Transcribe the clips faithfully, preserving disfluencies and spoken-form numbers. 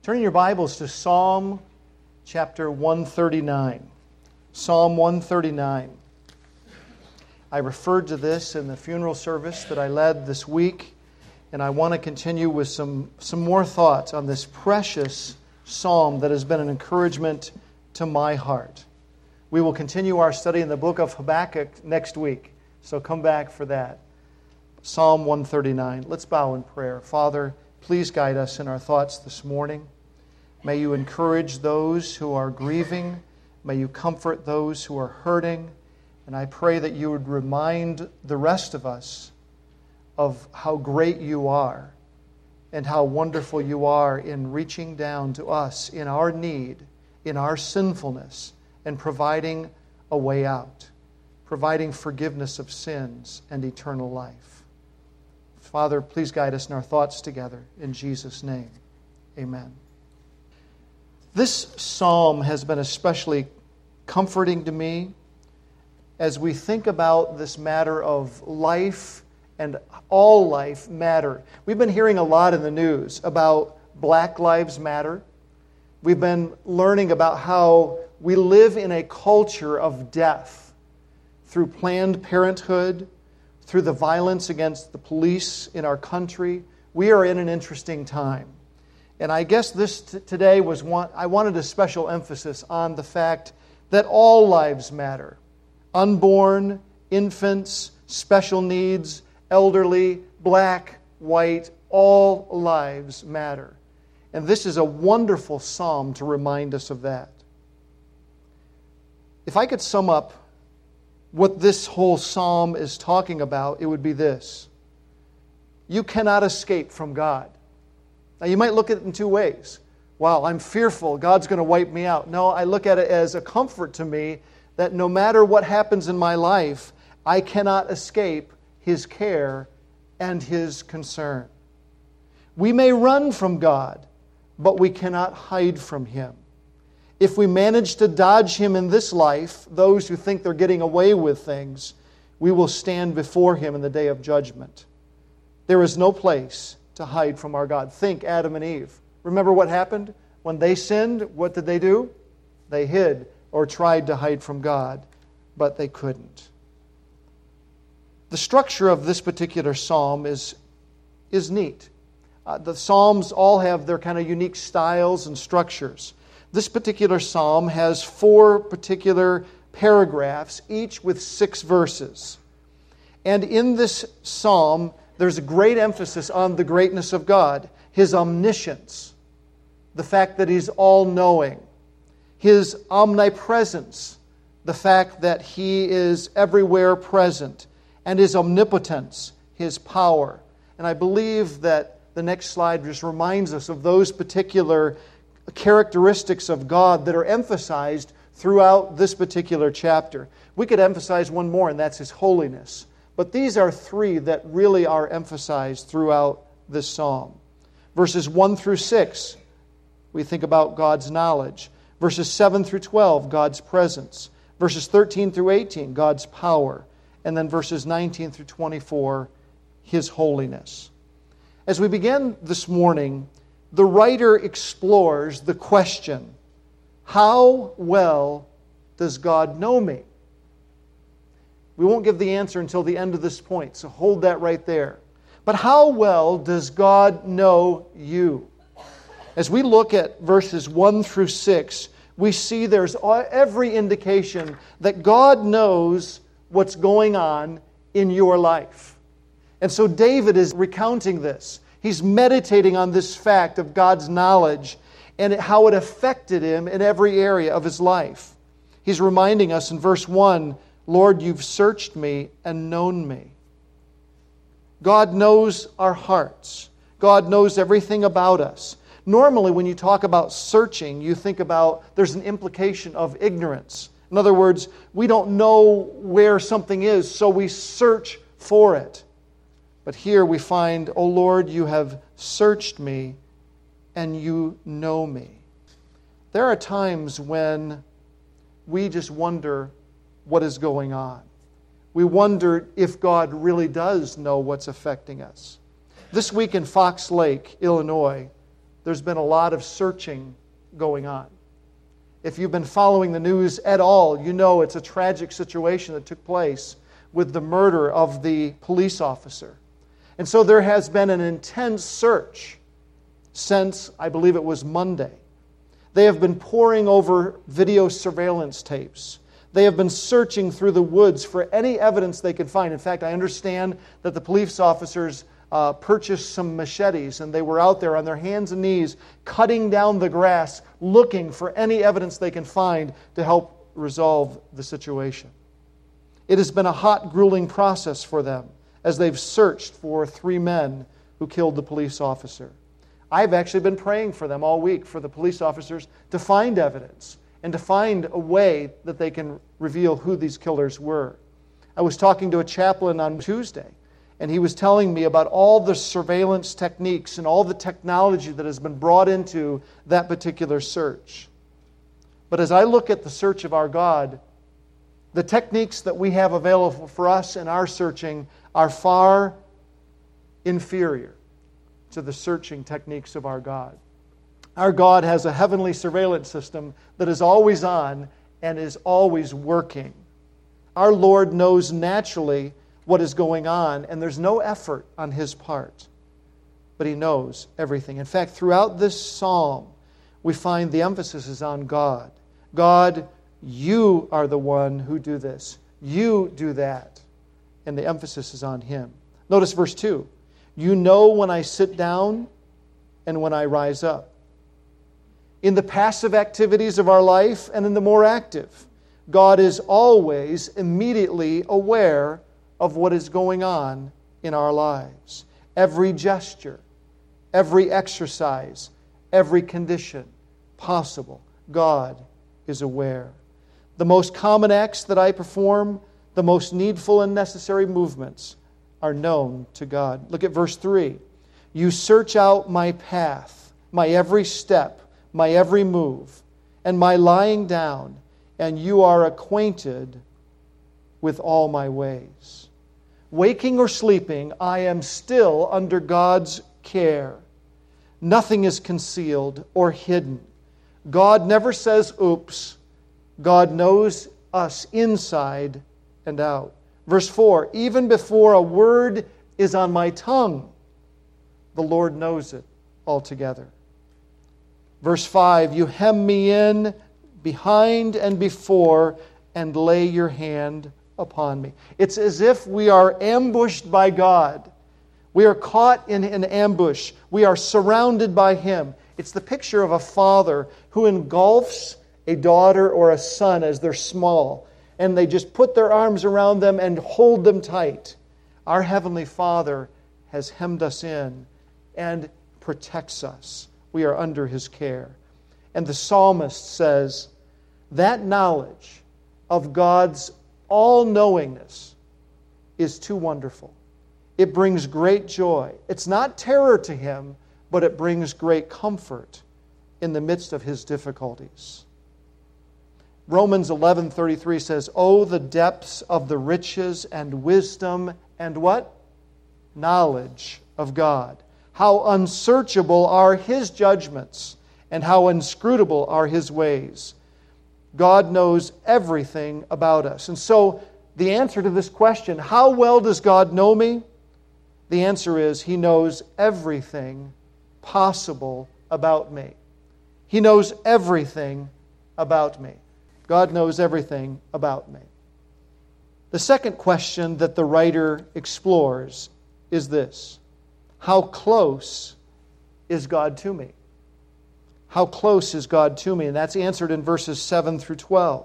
Turning your Bibles to Psalm chapter one thirty-nine. Psalm one thirty-nine. I referred to this in the funeral service that I led this week, and I want to continue with some, some more thoughts on this precious psalm that has been an encouragement to my heart. We will continue our study in the book of Habakkuk next week, so come back for that. Psalm one thirty-nine. Let's bow in prayer. Father, please guide us in our thoughts this morning. May you encourage those who are grieving. May you comfort those who are hurting. And I pray that you would remind the rest of us of how great you are and how wonderful you are in reaching down to us in our need, in our sinfulness, and providing a way out, providing forgiveness of sins and eternal life. Father, please guide us in our thoughts together. In Jesus' name, amen. This psalm has been especially comforting to me as we think about this matter of life and all life matter. We've been hearing a lot in the news about Black Lives Matter. We've been learning about how we live in a culture of death through Planned Parenthood, through the violence against the police in our country. We are in an interesting time. And I guess this t- today was one, I wanted a special emphasis on the fact that all lives matter. Unborn, infants, special needs, elderly, black, white, all lives matter. And this is a wonderful psalm to remind us of that. If I could sum up what this whole psalm is talking about, it would be this. You cannot escape from God. Now, you might look at it in two ways. Wow, I'm fearful. God's going to wipe me out. No, I look at it as a comfort to me that no matter what happens in my life, I cannot escape His care and His concern. We may run from God, but we cannot hide from Him. If we manage to dodge Him in this life, those who think they're getting away with things, we will stand before Him in the day of judgment. There is no place to hide from our God. Think Adam and Eve. Remember what happened? When they sinned, what did they do? They hid or tried to hide from God, but they couldn't. The structure of this particular psalm is, is neat. Uh, the psalms all have their kind of unique styles and structures. This particular psalm has four particular paragraphs, each with six verses. And in this psalm, there's a great emphasis on the greatness of God, His omniscience, the fact that He's all-knowing, His omnipresence, the fact that He is everywhere present, and His omnipotence, His power. And I believe that the next slide just reminds us of those particular characteristics of God that are emphasized throughout this particular chapter. We could emphasize one more, and that's His holiness. But these are three that really are emphasized throughout this psalm. Verses one through six, we think about God's knowledge. Verses seven through twelve, God's presence. Verses thirteen through eighteen, God's power. And then verses nineteen through twenty-four, His holiness. As we begin this morning, the writer explores the question, how well does God know me? We won't give the answer until the end of this point, so hold that right there. But how well does God know you? As we look at verses one through six, we see there's every indication that God knows what's going on in your life. And so David is recounting this. He's meditating on this fact of God's knowledge and how it affected him in every area of his life. He's reminding us in verse one, Lord, you've searched me and known me. God knows our hearts. God knows everything about us. Normally, when you talk about searching, you think about there's an implication of ignorance. In other words, we don't know where something is, so we search for it. But here we find, O Lord, you have searched me and you know me. There are times when we just wonder what is going on. We wonder if God really does know what's affecting us. This week in Fox Lake, Illinois, there's been a lot of searching going on. If you've been following the news at all, you know it's a tragic situation that took place with the murder of the police officer. And so there has been an intense search since, I believe it was Monday. They have been poring over video surveillance tapes. They have been searching through the woods for any evidence they could find. In fact, I understand that the police officers uh, purchased some machetes, and they were out there on their hands and knees cutting down the grass, looking for any evidence they can find to help resolve the situation. It has been a hot, grueling process for them as they've searched for three men who killed the police officer. I've actually been praying for them all week, for the police officers to find evidence and to find a way that they can reveal who these killers were. I was talking to a chaplain on Tuesday, and he was telling me about all the surveillance techniques and all the technology that has been brought into that particular search. But as I look at the search of our God, the techniques that we have available for us in our searching are far inferior to the searching techniques of our God. Our God has a heavenly surveillance system that is always on and is always working. Our Lord knows naturally what is going on, and there's no effort on His part. But He knows everything. In fact, throughout this psalm, we find the emphasis is on God. God, you are the one who do this. You do that. And the emphasis is on Him. Notice verse two. You know when I sit down and when I rise up. In the passive activities of our life and in the more active, God is always immediately aware of what is going on in our lives. Every gesture, every exercise, every condition possible, God is aware. The most common acts that I perform, the most needful and necessary movements are known to God. Look at verse three. You search out my path, my every step, my every move, and my lying down, and you are acquainted with all my ways. Waking or sleeping, I am still under God's care. Nothing is concealed or hidden. God never says, oops. God knows us inside and out. Verse four, even before a word is on my tongue, the Lord knows it altogether. Verse five, you hem me in behind and before and lay your hand upon me. It's as if we are ambushed by God. We are caught in an ambush. We are surrounded by Him. It's the picture of a father who engulfs a daughter or a son as they're small, and they just put their arms around them and hold them tight. Our Heavenly Father has hemmed us in and protects us. We are under His care. And the psalmist says, that knowledge of God's all-knowingness is too wonderful. It brings great joy. It's not terror to Him, but it brings great comfort in the midst of His difficulties. Romans eleven thirty-three says, oh, the depths of the riches and wisdom and what? Knowledge of God. How unsearchable are His judgments, and how inscrutable are His ways. God knows everything about us. And so the answer to this question, how well does God know me? The answer is He knows everything possible about me. He knows everything about me. God knows everything about me. The second question that the writer explores is this. How close is God to me? How close is God to me? And that's answered in verses seven through twelve.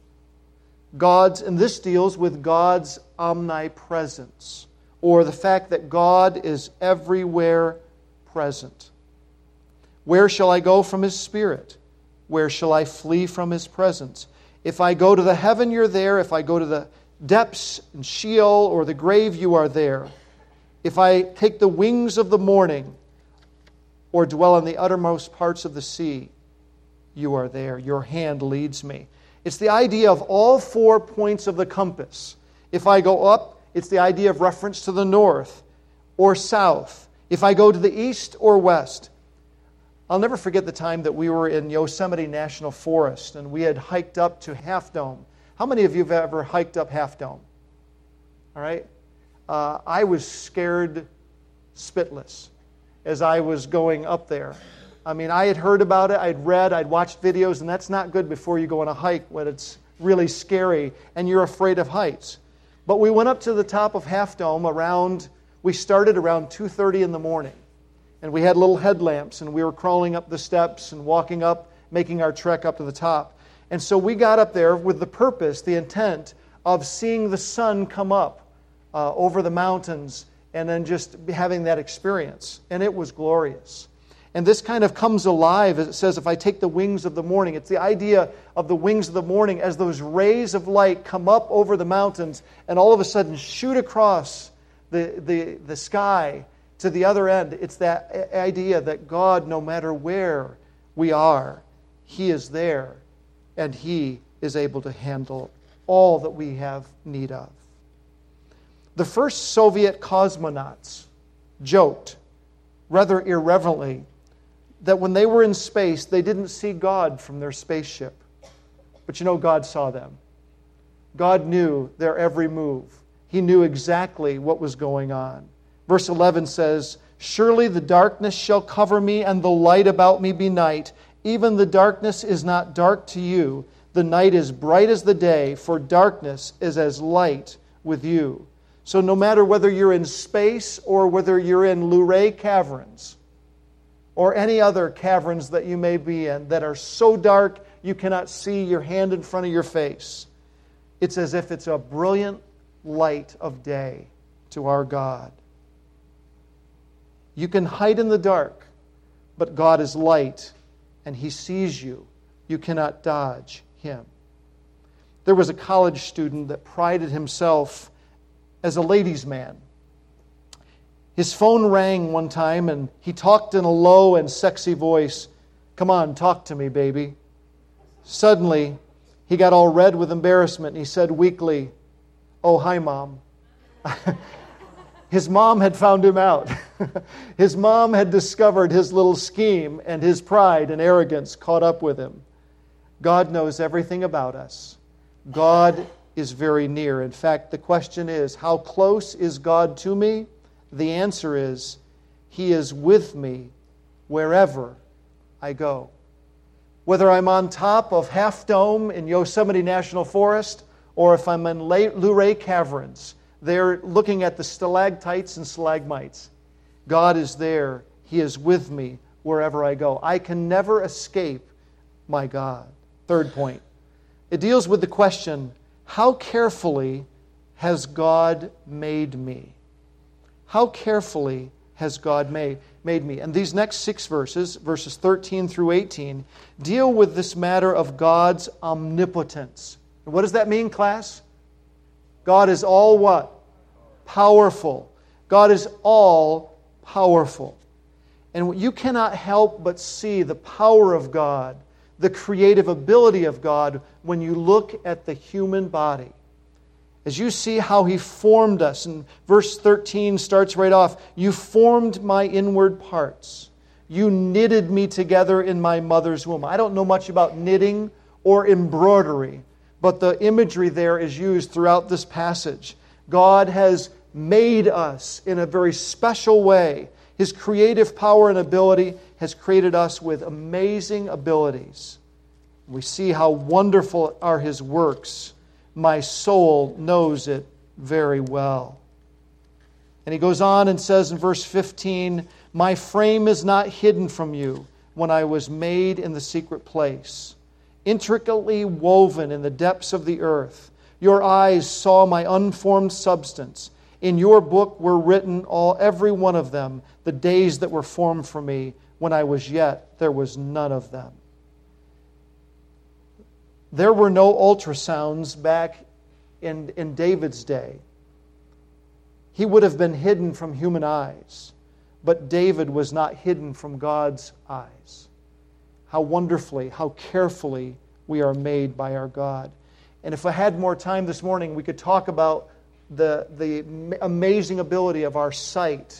God's, and this deals with God's omnipresence, or the fact that God is everywhere present. Where shall I go from His Spirit? Where shall I flee from His presence? If I go to the heaven, you're there. If I go to the depths and Sheol or the grave, you are there. If I take the wings of the morning or dwell in the uttermost parts of the sea, you are there. Your hand leads me. It's the idea of all four points of the compass. If I go up, it's the idea of reference to the north or south. If I go to the east or west, I'll never forget the time that we were in Yosemite National Forest and we had hiked up to Half Dome. How many of you have ever hiked up Half Dome? All right? Uh, I was scared spitless as I was going up there. I mean, I had heard about it, I'd read, I'd watched videos, and that's not good before you go on a hike when it's really scary and you're afraid of heights. But we went up to the top of Half Dome around, we started around two thirty in the morning. And we had little headlamps, and we were crawling up the steps and walking up, making our trek up to the top. And so we got up there with the purpose, the intent of seeing the sun come up uh, over the mountains and then just having that experience. And it was glorious. And this kind of comes alive, as it says, if I take the wings of the morning. It's the idea of the wings of the morning as those rays of light come up over the mountains and all of a sudden shoot across the, the, the sky to the other end. It's that idea that God, no matter where we are, He is there and He is able to handle all that we have need of. The first Soviet cosmonauts joked, rather irreverently, that when they were in space, they didn't see God from their spaceship. But you know, God saw them. God knew their every move. He knew exactly what was going on. Verse eleven says, "Surely the darkness shall cover me, and the light about me be night. Even the darkness is not dark to you. The night is bright as the day, for darkness is as light with you." So no matter whether you're in space or whether you're in Luray Caverns or any other caverns that you may be in that are so dark you cannot see your hand in front of your face, it's as if it's a brilliant light of day to our God. You can hide in the dark, but God is light, and He sees you. You cannot dodge Him. There was a college student that prided himself as a ladies' man. His phone rang one time, and he talked in a low and sexy voice. "Come on, talk to me, baby." Suddenly, he got all red with embarrassment, and he said weakly, "Oh, hi, Mom." His mom had found him out. His mom had discovered his little scheme, and his pride and arrogance caught up with him. God knows everything about us. God is very near. In fact, the question is, how close is God to me? The answer is, He is with me wherever I go. Whether I'm on top of Half Dome in Yosemite National Forest, or if I'm in Luray Caverns, they're looking at the stalactites and stalagmites. God is there. He is with me wherever I go. I can never escape my God. Third point. It deals with the question, how carefully has God made me? How carefully has God made, made me? And these next six verses, verses thirteen through eighteen, deal with this matter of God's omnipotence. And what does that mean, class? God is all what? Powerful. God is all powerful. And you cannot help but see the power of God, the creative ability of God, when you look at the human body. As you see how He formed us, and verse thirteen starts right off, "You formed my inward parts. You knitted me together in my mother's womb." I don't know much about knitting or embroidery, but the imagery there is used throughout this passage. God has made us in a very special way. His creative power and ability has created us with amazing abilities. We see how wonderful are His works. My soul knows it very well. And he goes on and says in verse fifteen, "My frame is not hidden from you when I was made in the secret place, intricately woven in the depths of the earth. Your eyes saw my unformed substance. In your book were written, all every one of them, the days that were formed for me. When I was yet, there was none of them." There were no ultrasounds back in, in David's day. He would have been hidden from human eyes, but David was not hidden from God's eyes. How wonderfully, how carefully we are made by our God. And if I had more time this morning, we could talk about the, the amazing ability of our sight,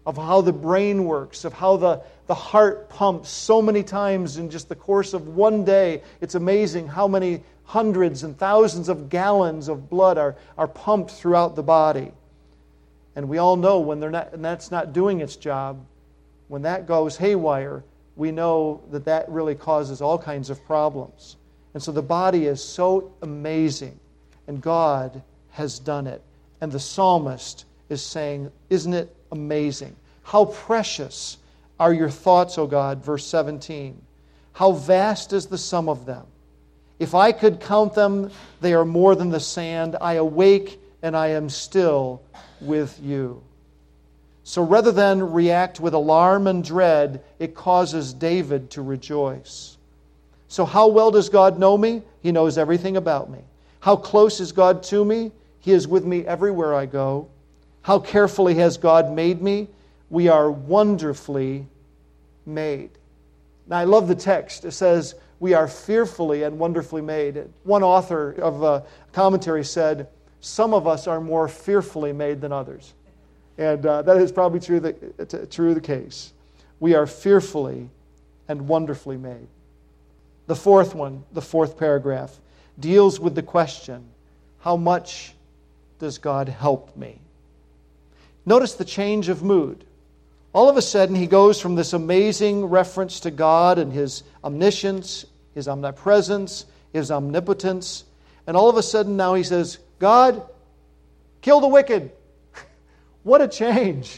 of how the brain works, of how the, the heart pumps so many times in just the course of one day. It's amazing how many hundreds and thousands of gallons of blood are, are pumped throughout the body. And we all know when they're not, and that's not doing its job, when that goes haywire, we know that that really causes all kinds of problems. And so the body is so amazing, and God has done it. And the psalmist is saying, isn't it amazing? How precious are your thoughts, O God, verse seventeen. How vast is the sum of them. If I could count them, they are more than the sand. I awake and I am still with you. So rather than react with alarm and dread, it causes David to rejoice. So how well does God know me? He knows everything about me. How close is God to me? He is with me everywhere I go. How carefully has God made me? We are wonderfully made. Now I love the text. It says, we are fearfully and wonderfully made. One author of a commentary said, some of us are more fearfully made than others. And uh, that is probably true the, true the case. We are fearfully and wonderfully made. The fourth one, the fourth paragraph, deals with the question, how much does God help me? Notice the change of mood. All of a sudden, he goes from this amazing reference to God and His omniscience, His omnipresence, His omnipotence, and all of a sudden now he says, God, kill the wicked. What a change.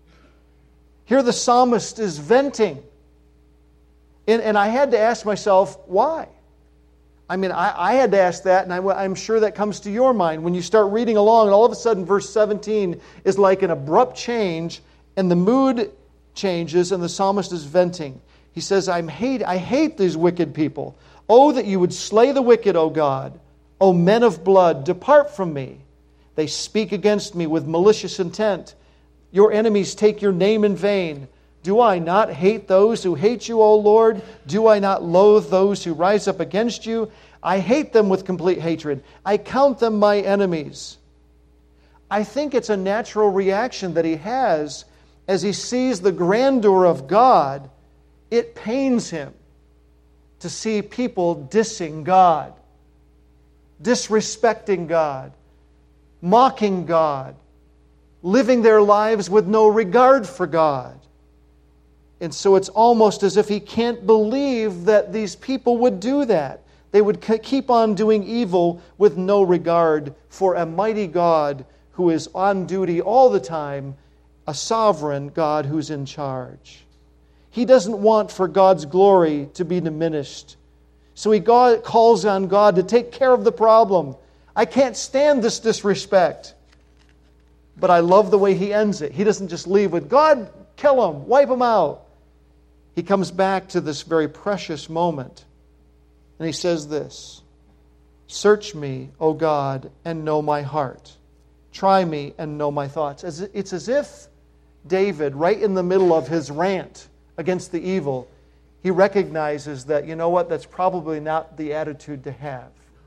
Here the psalmist is venting. And, and I had to ask myself, why? I mean, I, I had to ask that, and I, I'm sure that comes to your mind when you start reading along, and all of a sudden verse seventeen is like an abrupt change, and the mood changes, and the psalmist is venting. He says, I'm hate, I hate these wicked people. Oh, that you would slay the wicked, O God. O men of blood, depart from me. They speak against me with malicious intent. Your enemies take your name in vain. Do I not hate those who hate you, O Lord? Do I not loathe those who rise up against you? I hate them with complete hatred. I count them my enemies. I think it's a natural reaction that he has as he sees the grandeur of God. It pains him to see people dissing God, disrespecting God, mocking God, living their lives with no regard for God. And so it's almost as if he can't believe that these people would do that. They would keep on doing evil with no regard for a mighty God who is on duty all the time, a sovereign God who's in charge. He doesn't want for God's glory to be diminished. So he calls on God to take care of the problem. I can't stand this disrespect. But I love the way he ends it. He doesn't just leave with, God, kill them, wipe them out. He comes back to this very precious moment. And he says this, search me, O God, and know my heart. Try me and know my thoughts. It's as if David, right in the middle of his rant against the evil, he recognizes that, you know what, that's probably not the attitude to have.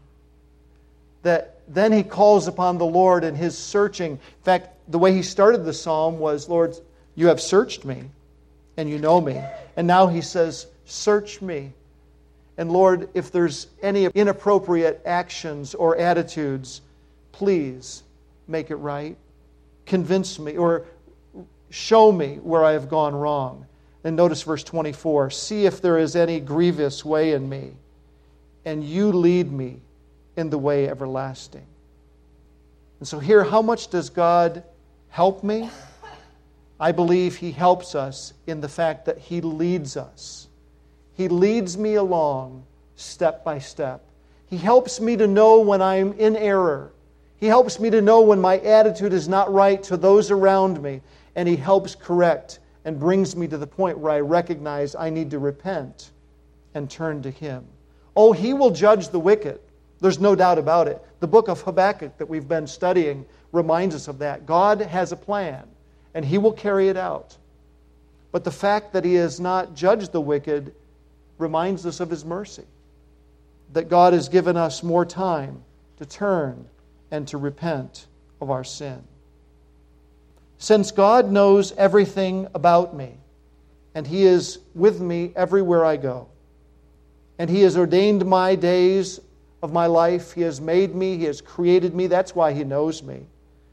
That then he calls upon the Lord in his searching. In fact, the way he started the psalm was, Lord, you have searched me, and you know me. And now he says, search me. And Lord, if there's any inappropriate actions or attitudes, please make it right. Convince me or show me where I have gone wrong. And notice verse twenty-four, see if there is any grievous way in me, and you lead me in the way everlasting. And so here, how much does God help me? I believe He helps us in the fact that He leads us. He leads me along step by step. He helps me to know when I'm in error. He helps me to know when my attitude is not right to those around me. And He helps correct and brings me to the point where I recognize I need to repent and turn to Him. Oh, He will judge the wicked. There's no doubt about it. The book of Habakkuk that we've been studying reminds us of that. God has a plan, and He will carry it out. But the fact that He has not judged the wicked reminds us of His mercy. That God has given us more time to turn and to repent of our sin. Since God knows everything about me, and He is with me everywhere I go, and He has ordained my days of my life, He has made me, He has created me, that's why He knows me.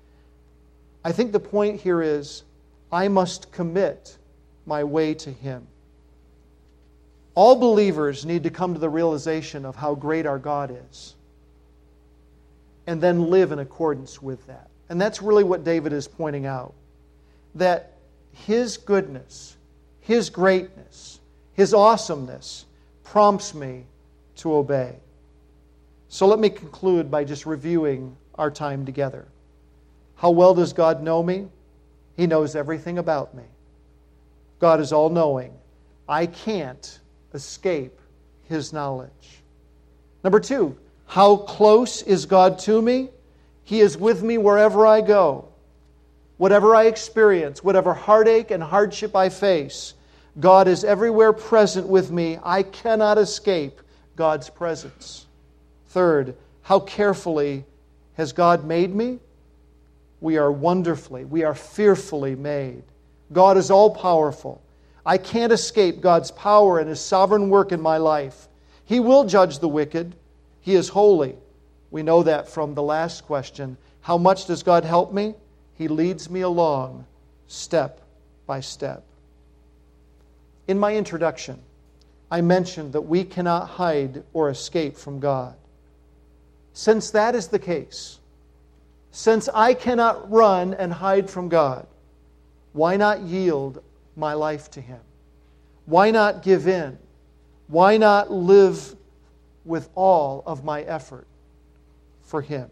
I think the point here is, I must commit my way to Him. All believers need to come to the realization of how great our God is, and then live in accordance with that. And that's really what David is pointing out. That His goodness, His greatness, His awesomeness prompts me to obey. So let me conclude by just reviewing our time together. How well does God know me? He knows everything about me. God is all-knowing. I can't escape His knowledge. Number two, how close is God to me? He is with me wherever I go. Whatever I experience, whatever heartache and hardship I face, God is everywhere present with me. I cannot escape God's presence. Third, how carefully has God made me? We are wonderfully, we are fearfully made. God is all-powerful. I can't escape God's power and His sovereign work in my life. He will judge the wicked. He is holy. We know that from the last question. How much does God help me? He leads me along step by step. In my introduction, I mentioned that we cannot hide or escape from God. Since that is the case, since I cannot run and hide from God, why not yield my life to Him? Why not give in? Why not live with all of my effort for Him?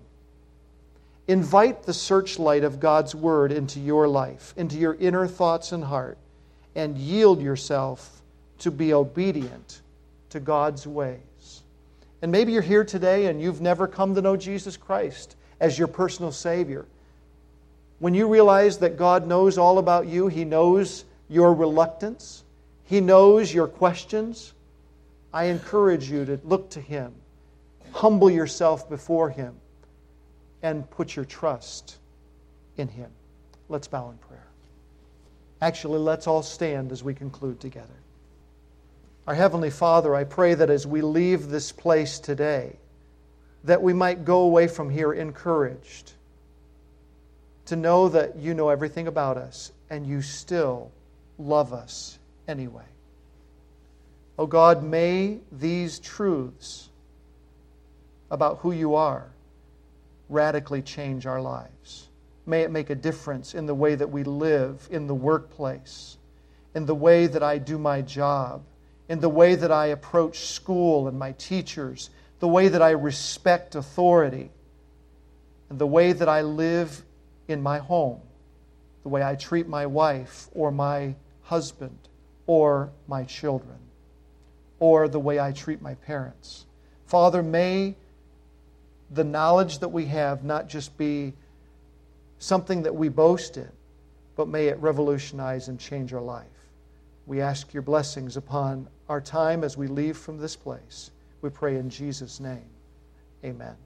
Invite the searchlight of God's Word into your life, into your inner thoughts and heart, and yield yourself to be obedient to God's ways. And maybe you're here today and you've never come to know Jesus Christ as your personal Savior. When you realize that God knows all about you, He knows your reluctance, He knows your questions, I encourage you to look to Him, humble yourself before Him, and put your trust in Him. Let's bow in prayer. Actually, let's all stand as we conclude together. Our Heavenly Father, I pray that as we leave this place today, that we might go away from here encouraged to know that You know everything about us and You still love us anyway. Oh God, may these truths about who You are radically change our lives. May it make a difference in the way that we live in the workplace, in the way that I do my job, in the way that I approach school and my teachers, the way that I respect authority, and the way that I live in my home, the way I treat my wife or my husband or my children, or the way I treat my parents. Father, may the knowledge that we have not just be something that we boast in, but may it revolutionize and change our life. We ask Your blessings upon our time as we leave from this place. We pray in Jesus' name. Amen.